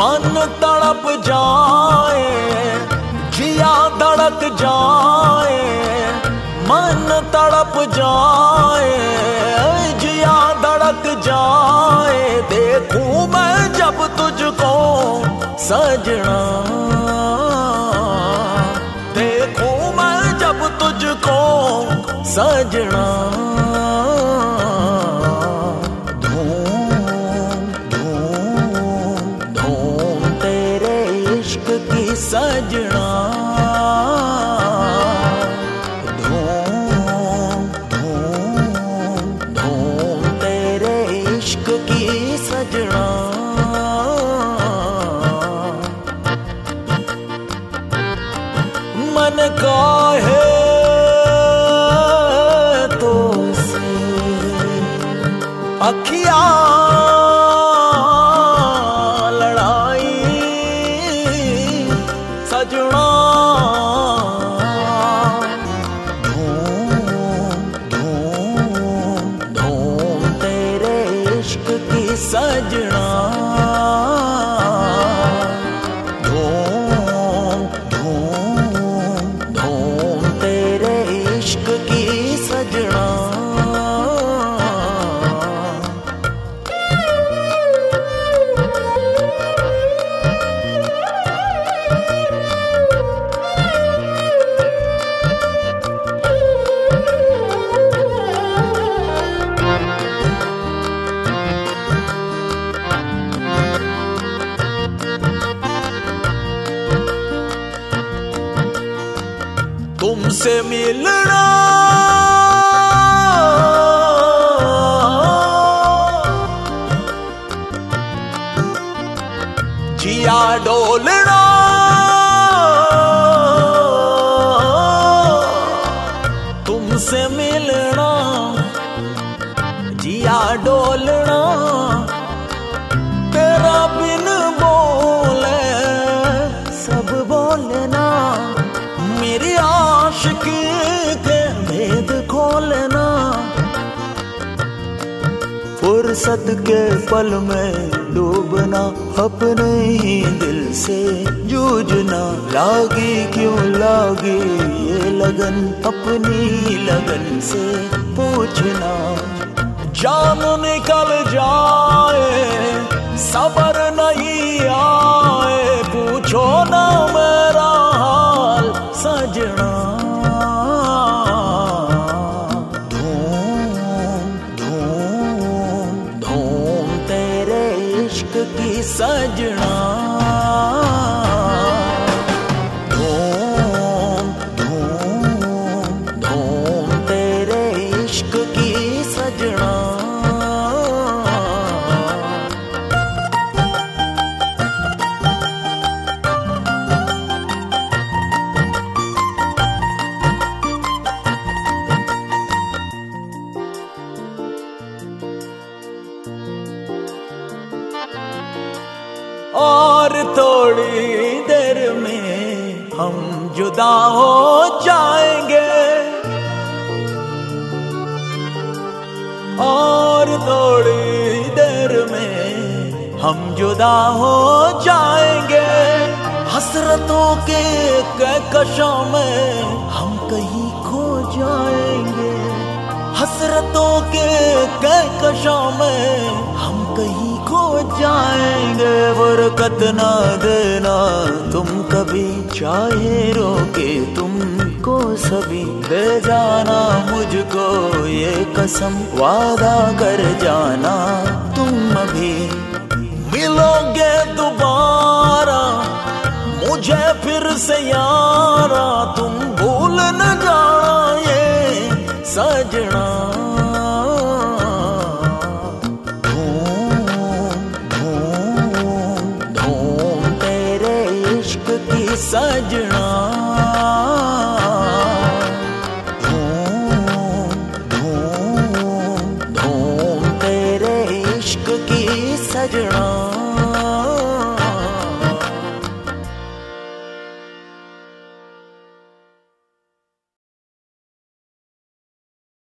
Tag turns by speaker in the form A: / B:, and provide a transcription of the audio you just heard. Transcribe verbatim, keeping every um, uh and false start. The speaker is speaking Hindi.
A: मन तड़प जाए, जिया धड़क जाए, मन तड़प जाए, जिया धड़क जाए, देखूं मैं जब तुझको सजना, देखूं मैं जब तुझको सजना। सजना धूम धूम धूम तेरे इश्क की सजना। मन काहे तो से अखियां सजना, धूम धूम धूम तेरे इश्क की सजना। धूम धूम धूम तेरे इश्क की सजना। तुमसे मिलना जिया डोलना, तुमसे मिलना जिया डोलना, तेरा बिन बोले सब बोलना, मेरी आशिकी के भेद खोलना, फुर्सत के पल में डूबना, अपने ही दिल से जूझना, लागी क्यों लागी ये लगन, अपनी लगन से पूछना, जान निकल जाए सबर नहीं आए, पूछो ना मेरा हाल सजना। धूम धूम धूम तेरे इश्क की सजना। धूम धूम धूम तेरे इश्क की सजना। और थोड़ी देर में हम जुदा हो जाएंगे, और थोड़ी देर में हम जुदा हो जाएंगे, हसरतों के कहकशों में हम कहीं खो जाएंगे, हसरतों के कहकशों में हम कहीं खो जाएंगे, बरकत ना देना तुम कभी, चाहे रोके तुमको सभी, दे जाना मुझको ये कसम, वादा कर जाना तुम अभी, मिलोगे दोबारा मुझे फिर से यारा, तुम भूल न जाना ये सजना। सजना धूम धूम धूम तेरे इश्क की सजना।